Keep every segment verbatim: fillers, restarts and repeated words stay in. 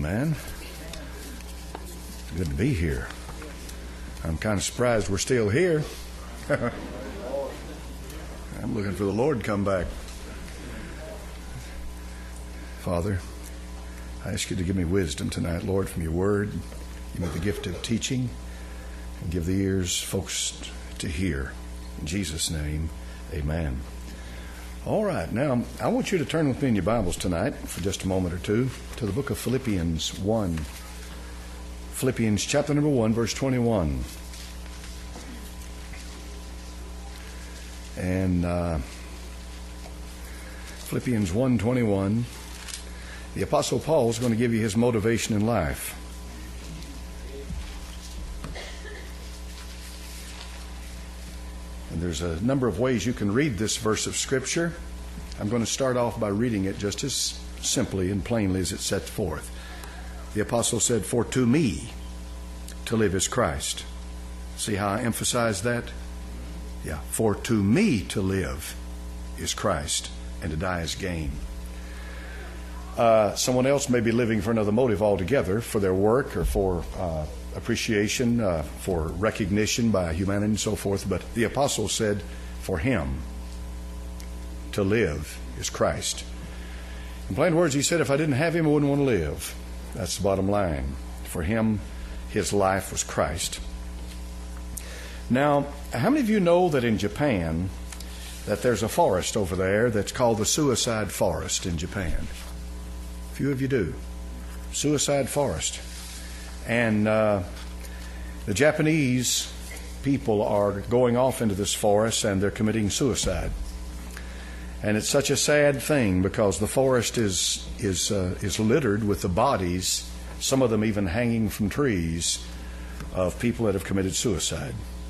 man. Good to be here. I'm kind of surprised we're still here. I'm looking for the Lord to come back. Father, I ask you to give me wisdom tonight, Lord, from your word. Give me the gift of teaching and give the ears folks to hear. In Jesus' name, amen. All right, now I want you to turn with me in your Bibles tonight for just a moment or two to the book of Philippians one. Philippians chapter number one, verse twenty-one. And uh, Philippians one twenty-one, the Apostle Paul is going to give you his motivation in life. And there's a number of ways you can read this verse of Scripture. I'm going to start off by reading it just as simply and plainly as it's set forth. The Apostle said, "For to me to live is Christ." See how I emphasize that? Yeah. For to me to live is Christ, and to die is gain. Uh, someone else may be living for another motive altogether, for their work or for uh, appreciation, uh, for recognition by humanity and so forth. But the Apostle said, for him to live is Christ. In plain words, he said, if I didn't have him, I wouldn't want to live. That's the bottom line. For him, his life was Christ. Now, how many of you know that in Japan, that there's a forest over there that's called the Suicide Forest in Japan? A few of you do. Suicide Forest. And uh, the Japanese people are going off into this forest and they're committing suicide. And it's such a sad thing because the forest is is uh, is littered with the bodies, some of them even hanging from trees, of people that have committed suicide.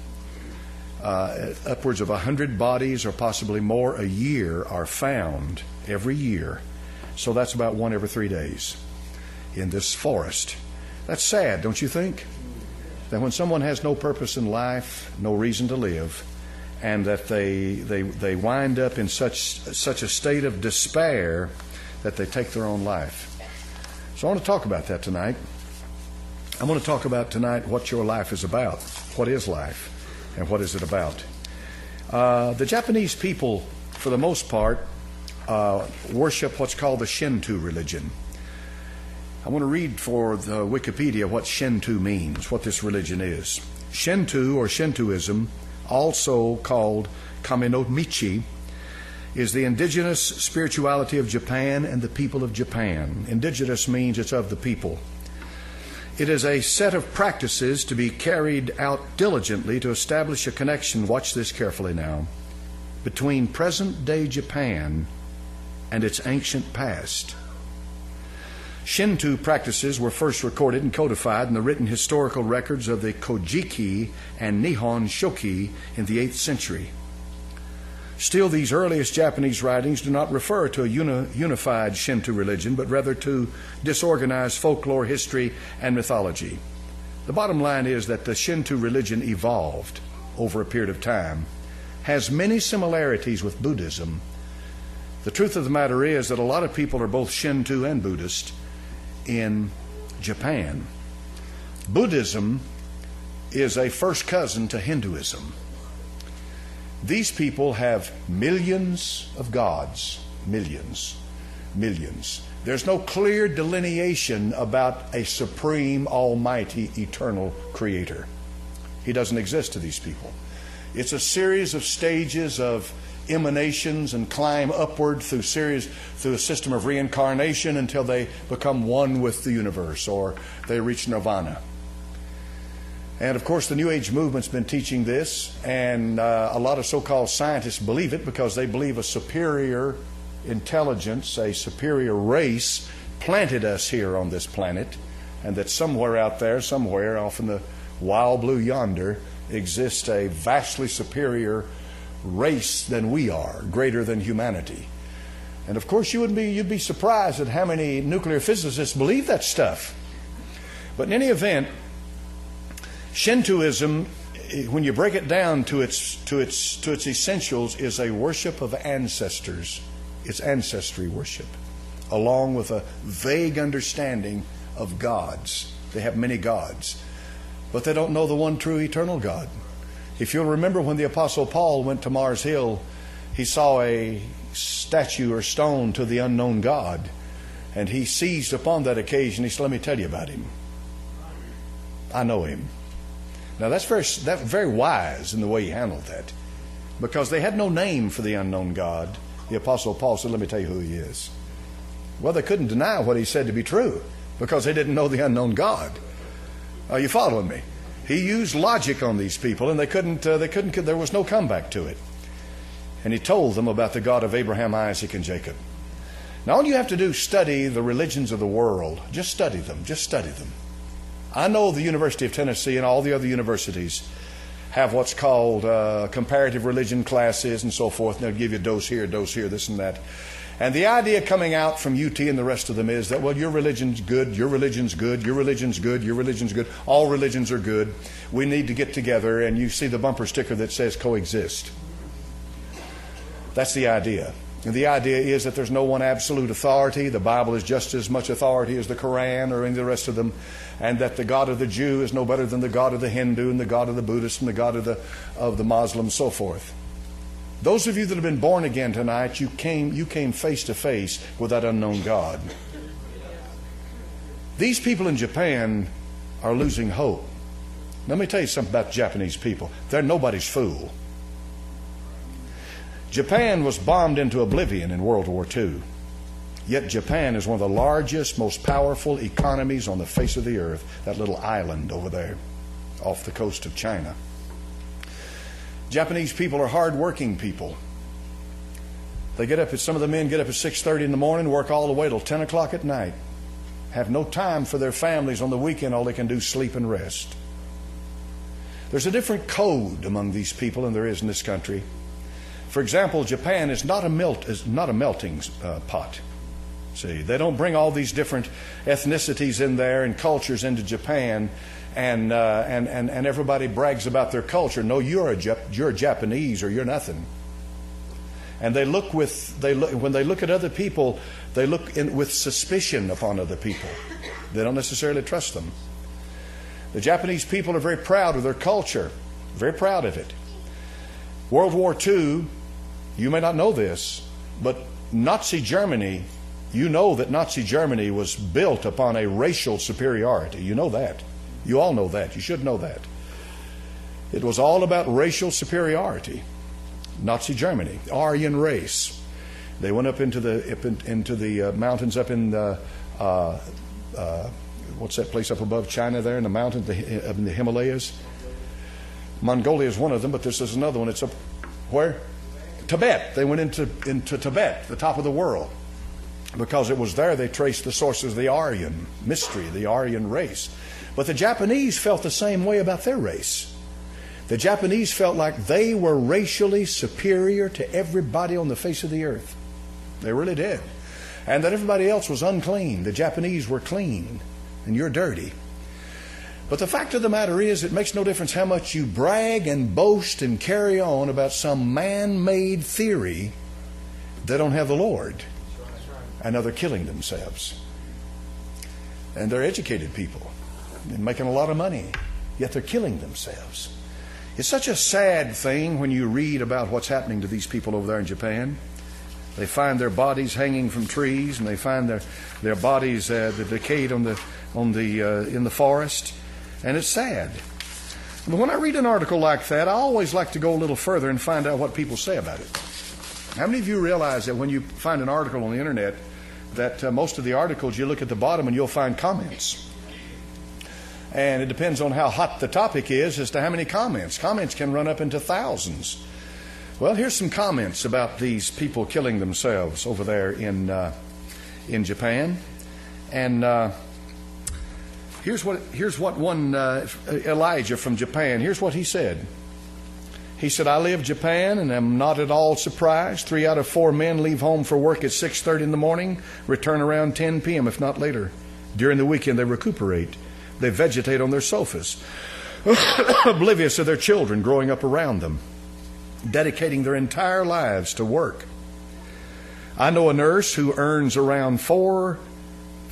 Uh, upwards of a hundred bodies or possibly more a year are found every year. So that's about one every three days in this forest. That's sad, don't you think? That when someone has no purpose in life, no reason to live, and that they they they wind up in such such a state of despair that they take their own life. So I want to talk about that tonight. I want to talk about tonight what your life is about. What is life? And what is it about? Uh, the Japanese people, for the most part, uh, worship what's called the Shinto religion. I want to read for the Wikipedia what Shinto means, what this religion is. Shinto, or Shintoism, also called Kaminomichi, is the indigenous spirituality of Japan and the people of Japan. Indigenous means it's of the people. It is a set of practices to be carried out diligently to establish a connection, watch this carefully now, between present-day Japan and its ancient past. Shinto practices were first recorded and codified in the written historical records of the Kojiki and Nihon Shoki in the eighth century. Still, these earliest Japanese writings do not refer to a uni- unified Shinto religion, but rather to disorganized folklore, history, and mythology. The bottom line is that the Shinto religion evolved over a period of time, has many similarities with Buddhism. The truth of the matter is that a lot of people are both Shinto and Buddhist in Japan. Buddhism is a first cousin to Hinduism. These people have millions of gods, millions, millions. There's no clear delineation about a supreme, almighty, eternal creator. He doesn't exist to these people. It's a series of stages of emanations and climb upward through series through a system of reincarnation until they become one with the universe or they reach nirvana. And of course the New Age movement's been teaching this, and uh, a lot of so-called scientists believe it because they believe a superior intelligence, a superior race planted us here on this planet, and that somewhere out there, somewhere off in the wild blue yonder, exists a vastly superior race than we are, greater than humanity. And of course you would be you'd be surprised at how many nuclear physicists believe that stuff. But in any event, Shintoism, when you break it down to its to its to its essentials, is a worship of ancestors. It's ancestry worship, along with a vague understanding of gods. They have many gods, but they don't know the one true eternal God. If you'll remember, when the Apostle Paul went to Mars Hill, he saw a statue or stone to the unknown God, and he seized upon that occasion. He said, let me tell you about him. I know him. Now that's very, that's very wise in the way he handled that, because they had no name for the unknown God. The Apostle Paul said, let me tell you who he is. Well, they couldn't deny what he said to be true, because they didn't know the unknown God. Are you following me? He used logic on these people, and they couldn't, uh, they couldn't, there was no comeback to it. And he told them about the God of Abraham, Isaac, and Jacob. Now, all you have to do is study the religions of the world. Just study them. Just study them. I know the University of Tennessee and all the other universities have what's called uh, comparative religion classes and so forth. And they'll give you a dose here, a dose here, this and that. And the idea coming out from U T and the rest of them is that, well, your religion's good, your religion's good, your religion's good, your religion's good. All religions are good. We need to get together, and you see the bumper sticker that says coexist. That's the idea. And the idea is that there's no one absolute authority. The Bible is just as much authority as the Quran or any of the rest of them. And that the God of the Jew is no better than the God of the Hindu and the God of the Buddhist and the God of the, of the Muslim, so forth. Those of you that have been born again tonight, you came, you came face to face with that unknown God. These people in Japan are losing hope. Let me tell you something about Japanese people. They're nobody's fool. Japan was bombed into oblivion in World War Two. Yet Japan is one of the largest, most powerful economies on the face of the earth. That little island over there off the coast of China. Japanese people are hard-working people. They get up at, some of the men get up at six thirty in the morning, work all the way till ten o'clock at night. Have no time for their families on the weekend. All they can do is sleep and rest. There's a different code among these people than there is in this country. For example, Japan is not a melt is not a melting uh, pot. See, they don't bring all these different ethnicities in there and cultures into Japan, and uh, and and and everybody brags about their culture. No, you're a Jap- you're Japanese, or you're nothing. And they look with they look when they look at other people, they look in, with suspicion upon other people. They don't necessarily trust them. The Japanese people are very proud of their culture, very proud of it. World War Two, you may not know this, but Nazi Germany, you know that Nazi Germany was built upon a racial superiority. You know that. You all know that. You should know that. It was all about racial superiority. Nazi Germany, Aryan race. They went up into the up in, into the uh, mountains up in the uh, uh, what's that place up above China there in the mountains, the, up in the Himalayas. Mongolia is one of them, but this is another one. It's up where? Tibet. They went into into Tibet, the top of the world, because it was there they traced the sources of the Aryan mystery, the Aryan race. But the Japanese felt the same way about their race. The Japanese felt like they were racially superior to everybody on the face of the earth. They really did. And that everybody else was unclean. The Japanese were clean, and you're dirty. But the fact of the matter is, it makes no difference how much you brag and boast and carry on about some man-made theory. They don't have the Lord. And now they're killing themselves. And they're educated people and making a lot of money, yet they're killing themselves. It's such a sad thing when you read about what's happening to these people over there in Japan. They find their bodies hanging from trees, and they find their their bodies uh, decayed on the on the uh, in the forest, and it's sad. But when I read an article like that, I always like to go a little further and find out what people say about it. How many of you realize that when you find an article on the internet, that uh, most of the articles you look at the bottom and you'll find comments? And it depends on how hot the topic is as to how many comments. Comments can run up into thousands. Well, here's some comments about these people killing themselves over there in uh, in Japan. And uh, here's what here's what one uh, Elijah from Japan. Here's what he said. He said, "I live in Japan and am not at all surprised. Three out of four men leave home for work at six thirty in the morning, return around ten p.m. if not later. During the weekend, they recuperate. They vegetate on their sofas, oblivious of their children growing up around them, dedicating their entire lives to work. I know a nurse who earns around four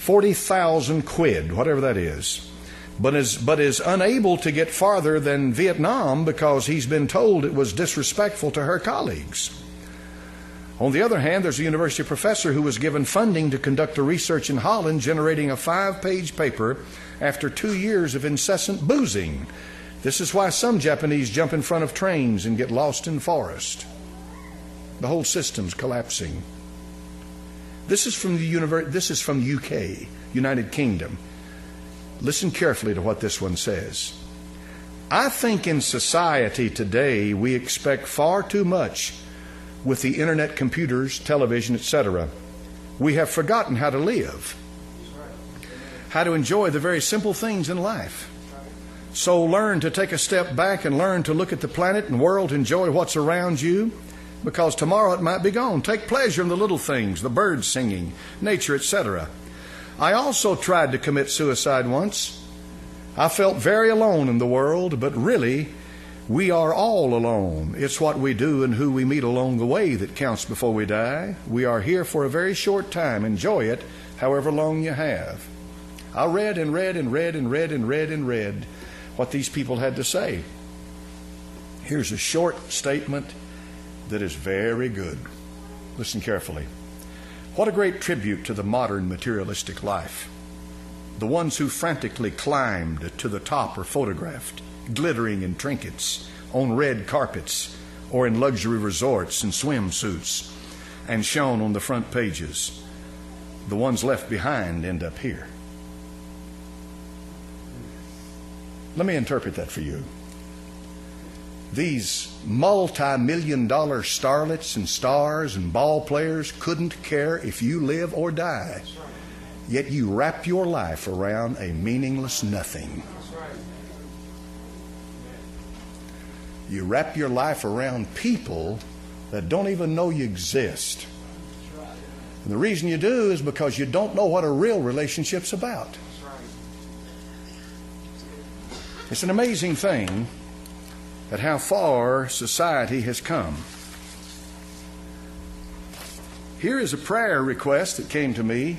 forty thousand quid, whatever that is, but is, but is unable to get farther than Vietnam because he's been told it was disrespectful to her colleagues. On the other hand, there's a university professor who was given funding to conduct a research in Holland, generating a five-page paper after two years of incessant boozing. This is why some Japanese jump in front of trains and get lost in forest. The whole system's collapsing. This is from the univer- This is from U K, United Kingdom. Listen carefully to what this one says. I think in society today we expect far too much with the internet, computers, television, et cetera. We have forgotten how to live, how to enjoy the very simple things in life. So learn to take a step back and learn to look at the planet and world, enjoy what's around you, because tomorrow it might be gone. Take pleasure in the little things, the birds singing, nature, et cetera. I also tried to commit suicide once. I felt very alone in the world, but really, we are all alone. It's what we do and who we meet along the way that counts before we die. We are here for a very short time. Enjoy it, however long you have. I read and read and read and read and read and read what these people had to say. Here's a short statement that is very good. Listen carefully. What a great tribute to the modern materialistic life. The ones who frantically climbed to the top are photographed, glittering in trinkets, on red carpets, or in luxury resorts and swimsuits, and shown on the front pages. The ones left behind end up here. Let me interpret that for you. These multi-million dollar starlets and stars and ball players couldn't care if you live or die. Yet you wrap your life around a meaningless nothing. You wrap your life around people that don't even know you exist. And the reason you do is because you don't know what a real relationship's about. It's an amazing thing at how far society has come. Here is a prayer request that came to me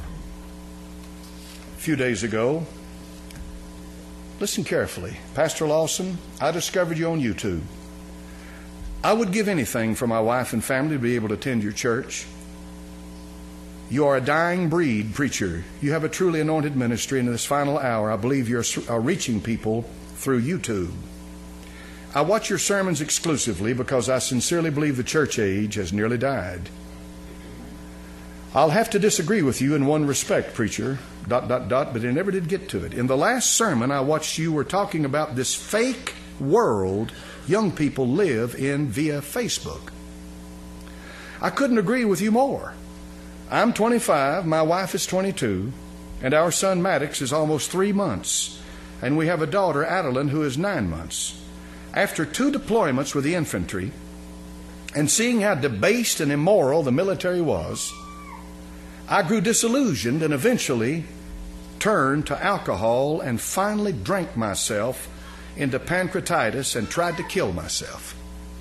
a few days ago. Listen carefully. Pastor Lawson, I discovered you on YouTube. I would give anything for my wife and family to be able to attend your church. You are a dying breed preacher. You have a truly anointed ministry, and in this final hour, I believe you are reaching people through YouTube. I watch your sermons exclusively because I sincerely believe the church age has nearly died. I'll have to disagree with you in one respect, preacher, dot, dot, dot, but I never did get to it. In the last sermon I watched, you were talking about this fake world young people live in via Facebook. I couldn't agree with you more. I'm twenty-five, my wife is twenty-two, and our son Maddox is almost three months, and we have a daughter, Adeline, who is nine months. After two deployments with the infantry, and seeing how debased and immoral the military was, I grew disillusioned and eventually turned to alcohol and finally drank myself into pancreatitis and tried to kill myself.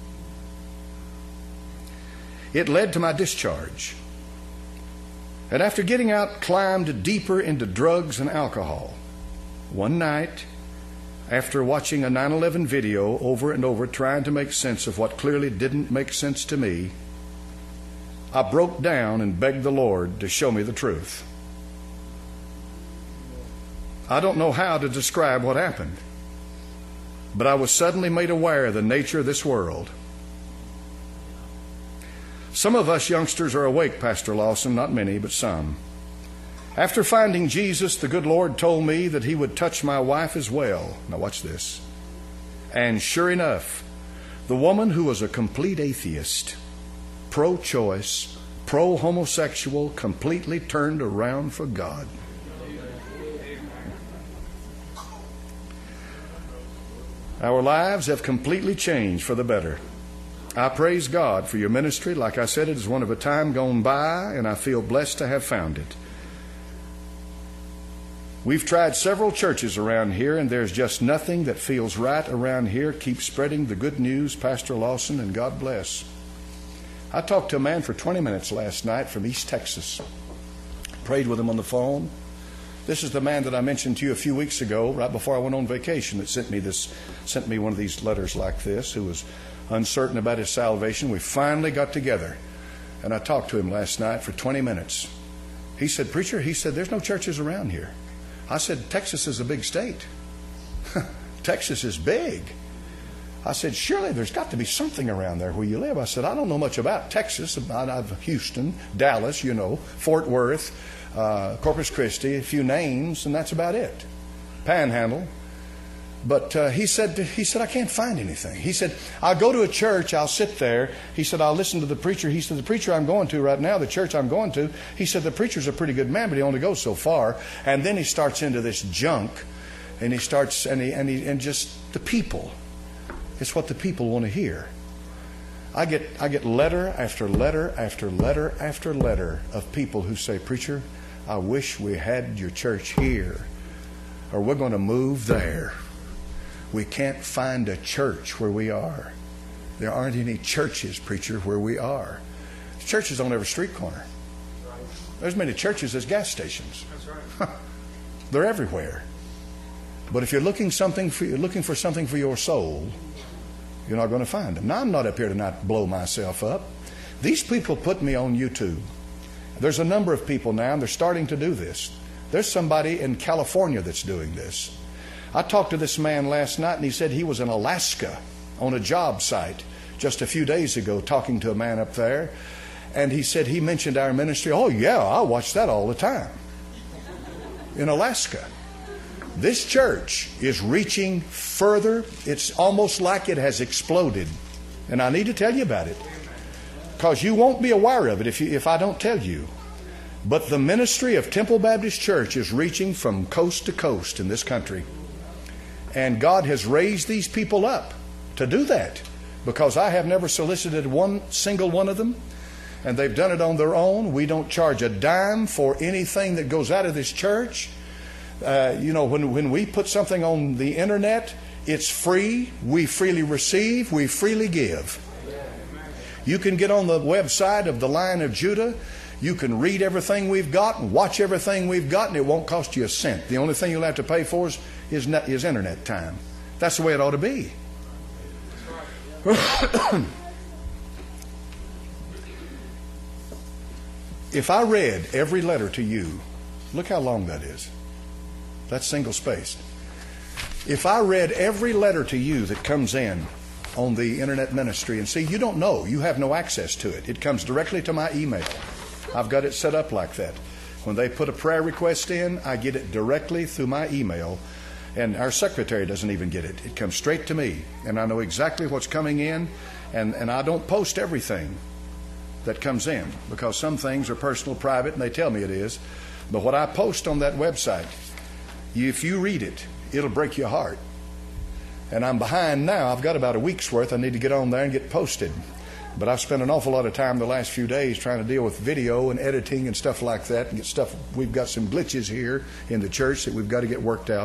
It led to my discharge. And after getting out, climbed deeper into drugs and alcohol. One night, after watching a nine eleven video over and over, trying to make sense of what clearly didn't make sense to me, I broke down and begged the Lord to show me the truth. I don't know how to describe what happened, but I was suddenly made aware of the nature of this world. Some of us youngsters are awake, Pastor Lawson, not many, but some. After finding Jesus, the good Lord told me that he would touch my wife as well. Now watch this. And sure enough, the woman who was a complete atheist, pro-choice, pro-homosexual, completely turned around for God. Our lives have completely changed for the better. I praise God for your ministry. Like I said, it is one of a time gone by, and I feel blessed to have found it. We've tried several churches around here, and there's just nothing that feels right around here. Keep spreading the good news, Pastor Lawson, and God bless. I talked to a man for twenty minutes last night from East Texas. Prayed with him on the phone. This is the man that I mentioned to you a few weeks ago, right before I went on vacation, that sent me this, sent me one of these letters like this, who was uncertain about his salvation. We finally got together, and I talked to him last night for twenty minutes. He said, "Preacher," he said, "there's no churches around here." I said, "Texas is a big state." Texas is big. I said, "Surely there's got to be something around there where you live." I said, "I don't know much about Texas, about I've Houston, Dallas, you know, Fort Worth, uh, Corpus Christi, a few names, and that's about it. Panhandle." But uh, he said, he said, "I can't find anything." He said, "I'll go to a church, I'll sit there." He said, "I'll listen to the preacher." He said, "The preacher I'm going to right now, the church I'm going to," he said, "the preacher's a pretty good man, but he only goes so far." And then he starts into this junk, and he starts, and he, and he, and just the people. It's what the people want to hear. I get I get letter after letter after letter after letter of people who say, "Preacher, I wish we had your church here, or we're going to move there. We can't find a church where we are. There aren't any churches, preacher, where we are." Churches on every street corner. There's many churches as gas stations. That's right. They're everywhere. But if you're looking something for you're looking for something for your soul, you're not going to find them. Now, I'm not up here to not blow myself up. These people put me on YouTube. There's a number of people now, and they're starting to do this. There's somebody in California that's doing this. I talked to this man last night, and he said he was in Alaska on a job site just a few days ago, talking to a man up there. And he said he mentioned our ministry. "Oh, yeah, I watch that all the time." In Alaska. This church is reaching further. It's almost like it has exploded. And I need to tell you about it, because you won't be aware of it if, you, if I don't tell you. But the ministry of Temple Baptist Church is reaching from coast to coast in this country. And God has raised these people up to do that, because I have never solicited one single one of them. And they've done it on their own. We don't charge a dime for anything that goes out of this church. Uh, you know, when, when we put something on the internet, it's free. We freely receive. We freely give. You can get on the website of the Lion of Judah. You can read everything we've got and watch everything we've got, and it won't cost you a cent. The only thing you'll have to pay for is, is, net, is internet time. That's the way it ought to be. If I read every letter to you, look how long that is. That's single spaced. If I read every letter to you that comes in on the internet ministry, and see, you don't know, you have no access to it. It comes directly to my email. I've got it set up like that. When they put a prayer request in, I get it directly through my email, and our secretary doesn't even get it. It comes straight to me, and I know exactly what's coming in, and, and I don't post everything that comes in, because some things are personal, private, and they tell me it is. But what I post on that website, if you read it, it'll break your heart. And I'm behind now. I've got about a week's worth. I need to get on there and get posted. But I've spent an awful lot of time the last few days trying to deal with video and editing and stuff like that, and get stuff. We've got some glitches here in the church that we've got to get worked out,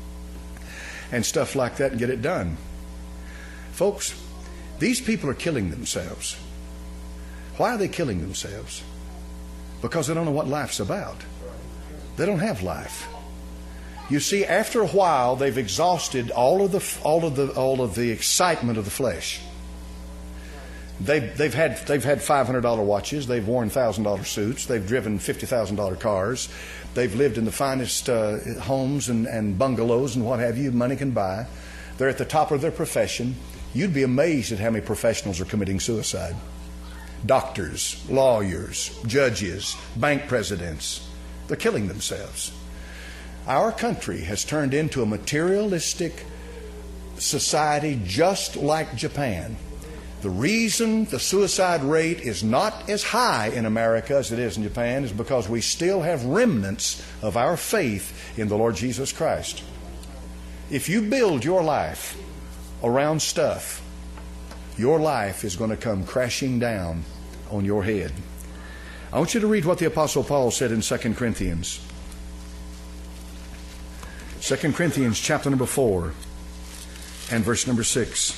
and stuff like that, and get it done. Folks, these people are killing themselves. Why are they killing themselves? Because they don't know what life's about. They don't have life. You see, after a while, they've exhausted all of the all of the all of the excitement of the flesh. They've they've had they've had five hundred dollar watches. They've worn thousand dollar suits. They've driven fifty thousand dollar cars. They've lived in the finest uh, homes and, and bungalows and what have you money can buy. They're at the top of their profession. You'd be amazed at how many professionals are committing suicide. Doctors, lawyers, judges, bank presidents. They're killing themselves. Our country has turned into a materialistic society just like Japan. The reason the suicide rate is not as high in America as it is in Japan is because we still have remnants of our faith in the Lord Jesus Christ. If you build your life around stuff, your life is going to come crashing down on your head. I want you to read what the Apostle Paul said in Second Corinthians. Second Corinthians chapter number four and verse number six.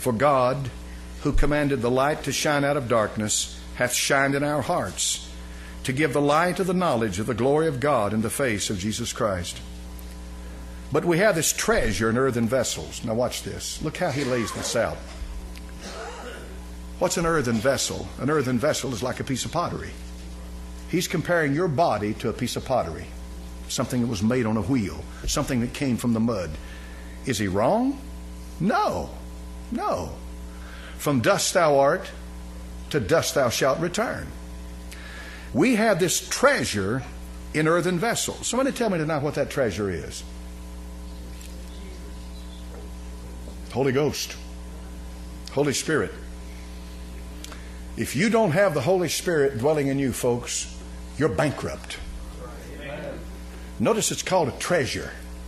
For God, who commanded the light to shine out of darkness, hath shined in our hearts, to give the light of the knowledge of the glory of God in the face of Jesus Christ. But we have this treasure in earthen vessels. Now watch this. Look how he lays this out. What's an earthen vessel? An earthen vessel is like a piece of pottery. He's comparing your body to a piece of pottery, something that was made on a wheel, something that came from the mud. Is he wrong? No, no. From dust thou art, to dust thou shalt return. We have this treasure in earthen vessels. Somebody tell me tonight what that treasure is. Holy Ghost, Holy Spirit. If you don't have the Holy Spirit dwelling in you, folks, you're bankrupt. Notice it's called a treasure.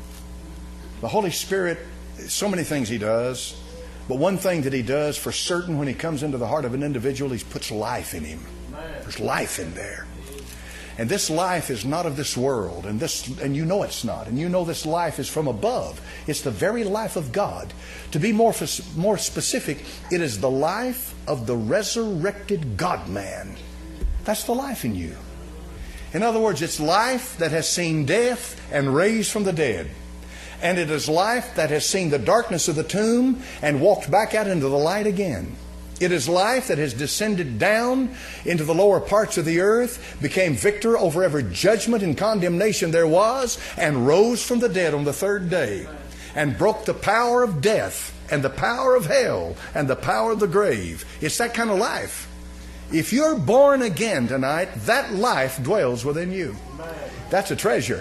The Holy Spirit, so many things he does, but one thing that he does for certain when he comes into the heart of an individual, he puts life in him. There's life in there. And this life is not of this world, and this, and you know it's not, and you know this life is from above. It's the very life of God. To be more, more specific, it is the life of the resurrected God-man. That's the life in you. In other words, it's life that has seen death and raised from the dead. And it is life that has seen the darkness of the tomb and walked back out into the light again. It is life that has descended down into the lower parts of the earth, became victor over every judgment and condemnation there was, and rose from the dead on the third day, and broke the power of death and the power of hell and the power of the grave. It's that kind of life. If you're born again tonight, that life dwells within you. That's a treasure.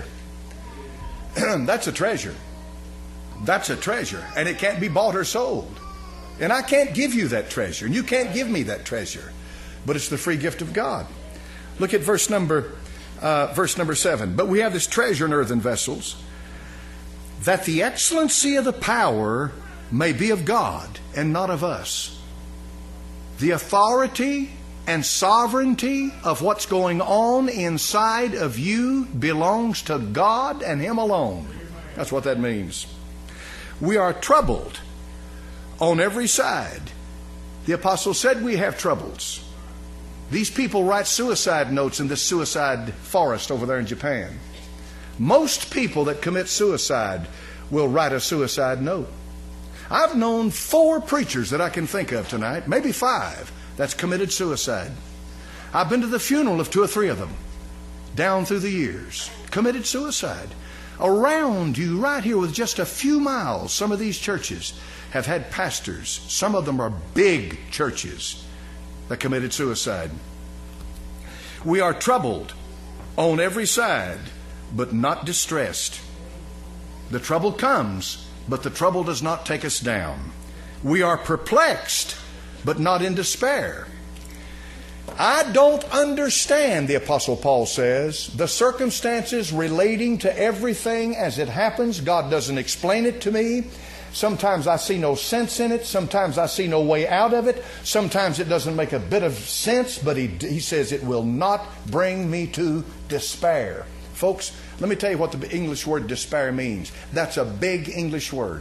That's a treasure. That's a treasure. And it can't be bought or sold. And I can't give you that treasure, and you can't give me that treasure, but it's the free gift of God. Look at verse number uh, verse number seven. But we have this treasure in earthen vessels, that the excellency of the power may be of God and not of us. The authority and sovereignty of what's going on inside of you belongs to God and Him alone. That's what that means. We are troubled on every side. The apostle said we have troubles. These people write suicide notes in this suicide forest over there in Japan. Most people that commit suicide will write a suicide note. I've known four preachers that I can think of tonight, maybe five, that's committed suicide. I've been to the funeral of two or three of them down through the years. Committed suicide. Around you, right here with just a few miles, some of these churches have had pastors. Some of them are big churches that committed suicide. We are troubled on every side, but not distressed. The trouble comes, but the trouble does not take us down. We are perplexed, but not in despair. I don't understand, the Apostle Paul says, the circumstances relating to everything as it happens. God doesn't explain it to me. Sometimes I see no sense in it. Sometimes I see no way out of it. Sometimes it doesn't make a bit of sense, but he, he says it will not bring me to despair. Folks, let me tell you what the English word despair means. That's a big English word.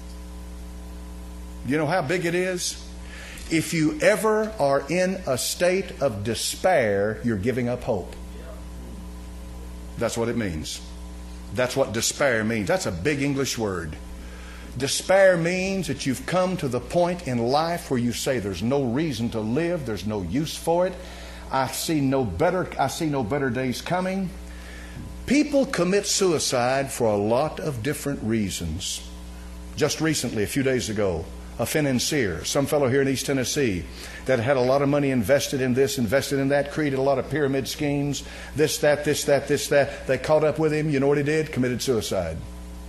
You know how big it is? If you ever are in a state of despair, you're giving up hope. That's what it means. That's what despair means. That's a big English word. Despair means that you've come to the point in life where you say there's no reason to live, there's no use for it. I see no better, I see no better days coming. People commit suicide for a lot of different reasons. Just recently, a few days ago, a financier, some fellow here in East Tennessee that had a lot of money invested in this, invested in that, created a lot of pyramid schemes, this, that, this, that, this, that. They caught up with him. You know what he did? Committed suicide.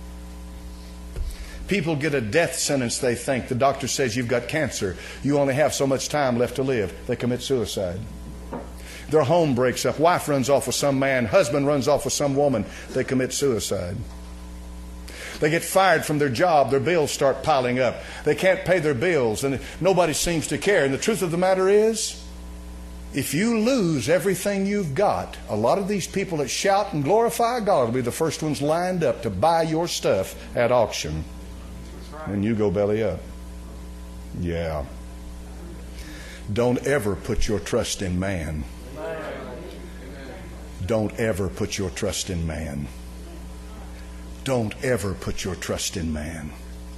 People get a death sentence, they think. The doctor says you've got cancer. You only have so much time left to live. They commit suicide. Their home breaks up. Wife runs off with some man. Husband runs off with some woman. They commit suicide. They get fired from their job. Their bills start piling up. They can't pay their bills, and nobody seems to care. And the truth of the matter is, if you lose everything you've got, a lot of these people that shout and glorify God will be the first ones lined up to buy your stuff at auction. And you go belly up. Yeah. Don't ever put your trust in man. Don't ever put your trust in man. Don't ever put your trust in man.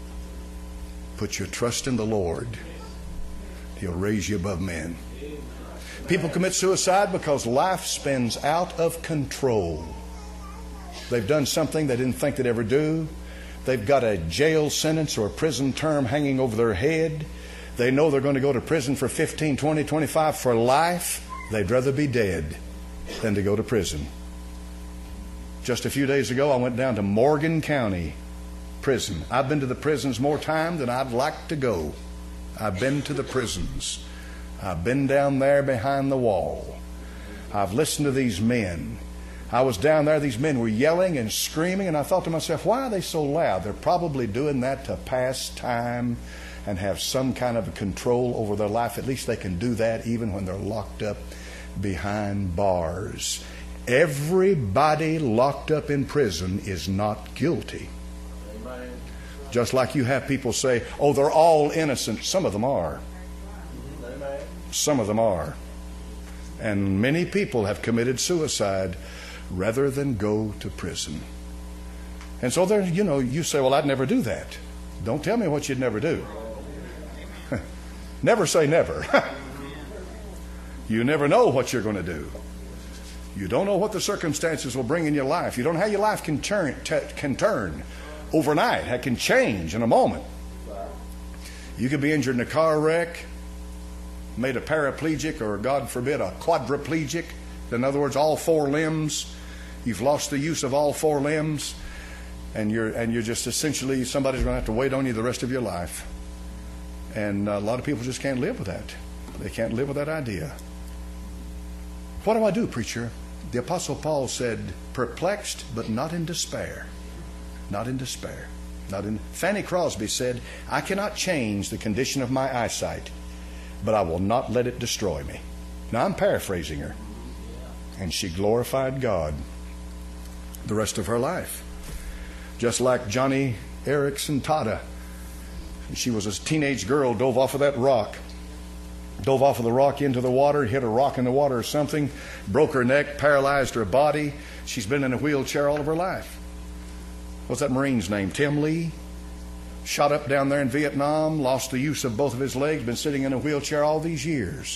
Put your trust in the Lord. He'll raise you above men. People commit suicide because life spins out of control. They've done something they didn't think they'd ever do. They've got a jail sentence or a prison term hanging over their head. They know they're going to go to prison for fifteen, twenty, twenty-five for life. They'd rather be dead than to go to prison. Just a few days ago, I went down to Morgan County Prison. I've been to the prisons more times than I'd like to go. I've been to the prisons. I've been down there behind the wall. I've listened to these men. I was down there, these men were yelling and screaming, and I thought to myself, why are they so loud? They're probably doing that to pass time and have some kind of control over their life. At least they can do that even when they're locked up behind bars. Everybody locked up in prison is not guilty. Amen. Just like you have people say, oh, they're all innocent. Some of them are. Amen. Some of them are. And many people have committed suicide rather than go to prison. And so there, you know, you say, well, I'd never do that. Don't tell me what you'd never do. Never say never. You never know what you're going to do. You don't know what the circumstances will bring in your life. You don't know how your life can turn, t- can turn overnight. It can change in a moment. You could be injured in a car wreck, made a paraplegic, or God forbid, a quadriplegic. In other words, all four limbs. You've lost the use of all four limbs, and you're and you're just essentially somebody's going to have to wait on you the rest of your life. And a lot of people just can't live with that. They can't live with that idea. What do I do, preacher? The Apostle Paul said, perplexed but not in despair. Not in despair. Not in. Fanny Crosby said, I cannot change the condition of my eyesight, but I will not let it destroy me. Now I'm paraphrasing her. And she glorified God the rest of her life. Just like Johnny Erickson Tada. She was a teenage girl, dove off of that rock. Dove off of the rock into the water, hit a rock in the water or something, broke her neck, paralyzed her body. She's been in a wheelchair all of her life. What's that Marine's name? Tim Lee? Shot up down there in Vietnam, lost the use of both of his legs, been sitting in a wheelchair all these years.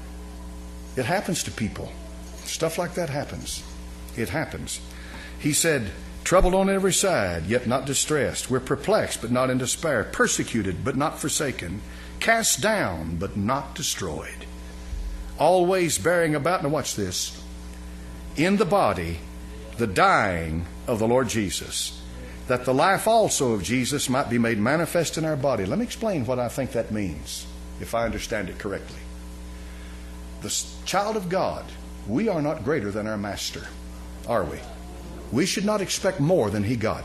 It happens to people. Stuff like that happens. It happens. He said, troubled on every side, yet not distressed. We're perplexed, but not in despair. Persecuted, but not forsaken. Cast down, but not destroyed. Always bearing about, now watch this, in the body, the dying of the Lord Jesus, that the life also of Jesus might be made manifest in our body. Let me explain what I think that means, if I understand it correctly. The child of God, we are not greater than our master, are we? We should not expect more than he got.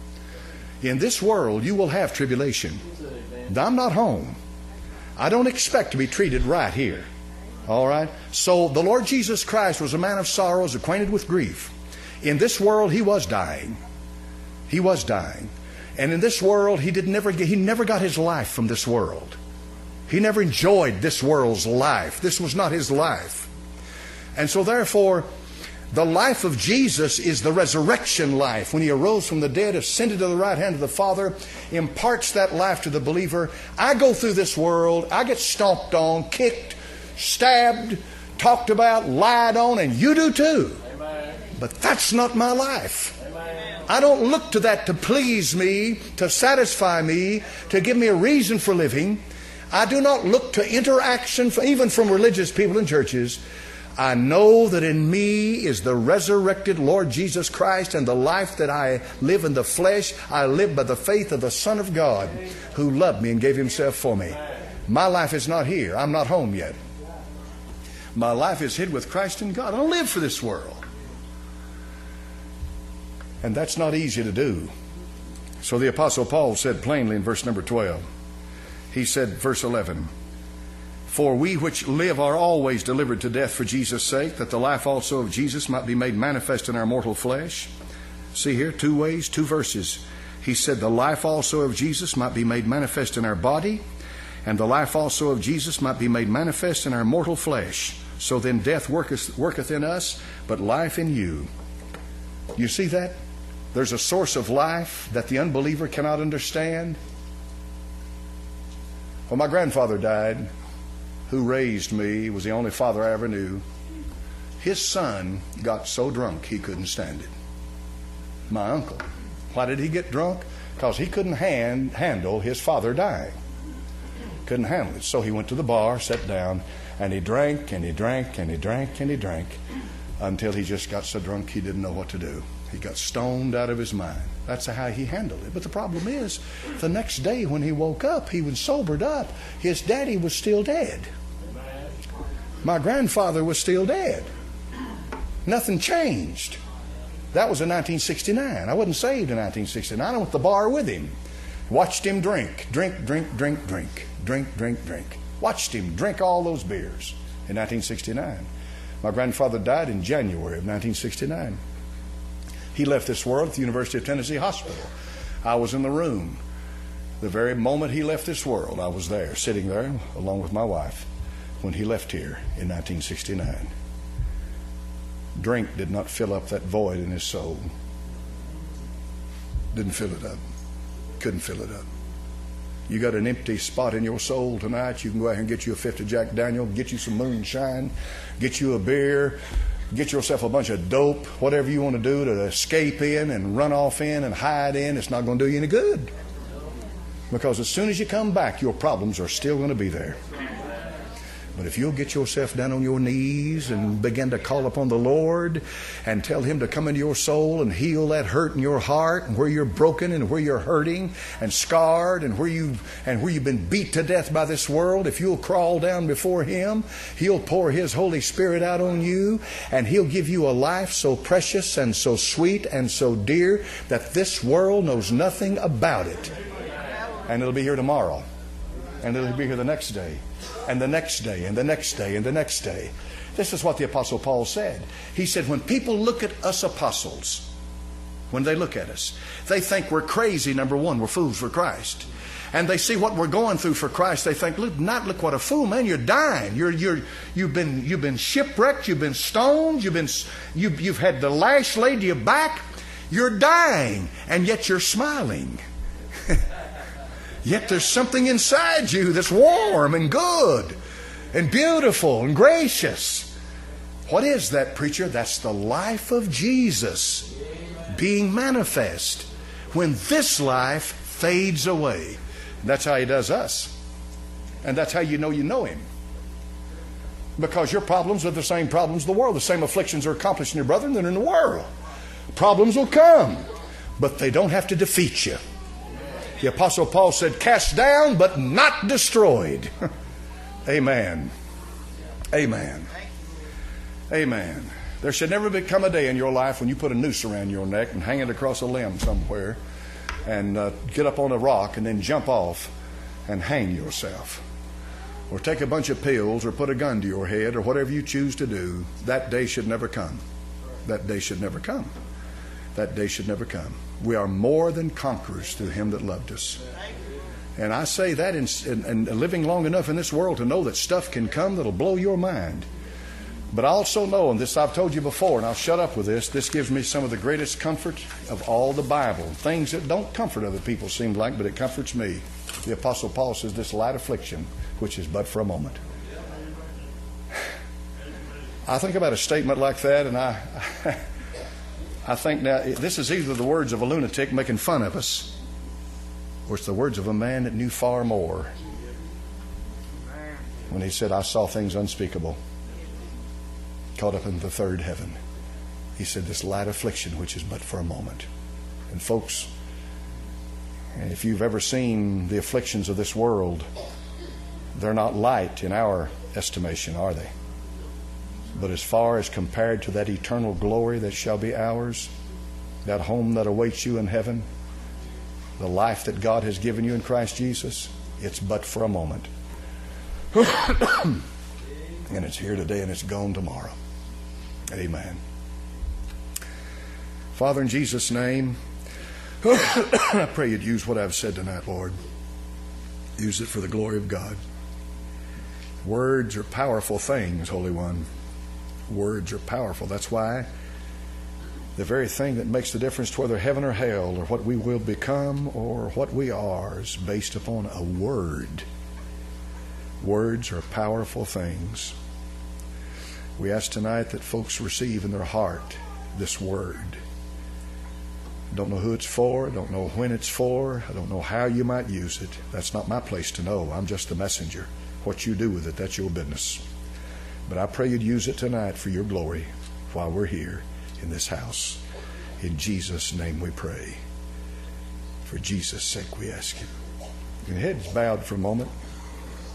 In this world, you will have tribulation. I'm not home. I don't expect to be treated right here. All right? So the Lord Jesus Christ was a man of sorrows, acquainted with grief. In this world, he was dying. He was dying. And in this world, he did never get, he never got his life from this world. He never enjoyed this world's life. This was not his life. And so therefore, the life of Jesus is the resurrection life. When he arose from the dead, ascended to the right hand of the Father, imparts that life to the believer. I go through this world, I get stomped on, kicked, stabbed, talked about, lied on, and you do too. Amen. But that's not my life. Amen. I don't look to that to please me, to satisfy me, to give me a reason for living. I do not look to interaction, even from religious people in churches. I know that in me is the resurrected Lord Jesus Christ, and the life that I live in the flesh, I live by the faith of the Son of God who loved me and gave himself for me. My life is not here. I'm not home yet. My life is hid with Christ in God. I don't live for this world. And that's not easy to do. So the Apostle Paul said plainly in verse number twelve. He said, verse eleven, for we which live are always delivered to death for Jesus' sake, that the life also of Jesus might be made manifest in our mortal flesh. See here, two ways, two verses. He said the life also of Jesus might be made manifest in our body, and the life also of Jesus might be made manifest in our mortal flesh. So then death worketh, worketh in us, but life in you. You see that? There's a source of life that the unbeliever cannot understand. When my grandfather died, who raised me, was the only father I ever knew, his son got so drunk he couldn't stand it. My uncle. Why did he get drunk? Because he couldn't hand, handle his father dying. Couldn't handle it. So he went to the bar, sat down, and he drank and he drank and he drank and he drank until he just got so drunk he didn't know what to do. He got stoned out of his mind. That's how he handled it. But the problem is, the next day when he woke up, he was sobered up. His daddy was still dead. My grandfather was still dead. Nothing changed. That was in nineteen sixty-nine. I wasn't saved in nineteen sixty-nine. I went to the bar with him. Watched him drink, drink, drink, drink, drink, drink, drink, drink. Watched him drink all those beers in nineteen sixty-nine. My grandfather died in January of nineteen sixty-nine. He left this world at the University of Tennessee Hospital. I was in the room. The very moment he left this world, I was there, sitting there along with my wife when he left here in nineteen sixty-nine. Drink did not fill up that void in his soul. Didn't fill it up. Couldn't fill it up. You got an empty spot in your soul tonight, you can go out and get you a fifth of Jack Daniel, get you some moonshine, get you a beer, get yourself a bunch of dope, whatever you want to do to escape in and run off in and hide in. It's not going to do you any good. Because as soon as you come back, your problems are still going to be there. But if you'll get yourself down on your knees and begin to call upon the Lord and tell Him to come into your soul and heal that hurt in your heart and where you're broken and where you're hurting and scarred and where you and where you've been beat to death by this world, if you'll crawl down before Him, He'll pour His Holy Spirit out on you and He'll give you a life so precious and so sweet and so dear that this world knows nothing about it. And it'll be here tomorrow. And it'll be here the next day. And the next day, and the next day, and the next day. This is what the Apostle Paul said. He said, when people look at us apostles, when they look at us, they think we're crazy, number one, we're fools for Christ. And they see what we're going through for Christ. They think, look, not look what a fool, man, you're dying. You're, you're, you've been, you've been shipwrecked, you've been stoned, you've been, you, you've had the lash laid to your back. You're dying, and yet you're smiling. Yet there's something inside you that's warm and good and beautiful and gracious. What is that, preacher? That's the life of Jesus being manifest when this life fades away. That's how He does us. And that's how you know you know Him. Because your problems are the same problems of the world. The same afflictions are accomplished in your brethren than in the world. Problems will come, but they don't have to defeat you. The Apostle Paul said, cast down but not destroyed. Amen. Amen. Amen. There should never become a day in your life when you put a noose around your neck and hang it across a limb somewhere and uh, get up on a rock and then jump off and hang yourself. Or take a bunch of pills or put a gun to your head or whatever you choose to do. That day should never come. That day should never come. That day should never come. We are more than conquerors through Him that loved us. And I say that in, in, in living long enough in this world to know that stuff can come that'll blow your mind. But I also know, and this I've told you before, and I'll shut up with this, this gives me some of the greatest comfort of all the Bible. Things that don't comfort other people seem like, but it comforts me. The Apostle Paul says, this light affliction, which is but for a moment. I think about a statement like that, and I... I think now, this is either the words of a lunatic making fun of us, or it's the words of a man that knew far more. When he said, I saw things unspeakable, caught up in the third heaven. He said, this light affliction, which is but for a moment. And folks, if you've ever seen the afflictions of this world, they're not light in our estimation, are they? But as far as compared to that eternal glory that shall be ours, that home that awaits you in heaven, the life that God has given you in Christ Jesus, it's but for a moment. And it's here today and it's gone tomorrow. Amen. Father, in Jesus' name, I pray you'd use what I've said tonight, Lord. Use it for the glory of God. Words are powerful things, Holy One. Words are powerful. That's why the very thing that makes the difference to whether heaven or hell or what we will become or what we are is based upon a word. Words are powerful things. We ask tonight that folks receive in their heart this word. I don't know who it's for. I don't know when it's for. I don't know how you might use it. That's not my place to know. I'm just the messenger. What you do with it, that's your business. But I pray you'd use it tonight for your glory while we're here in this house. In Jesus' name we pray. For Jesus' sake we ask you. Your heads bowed for a moment.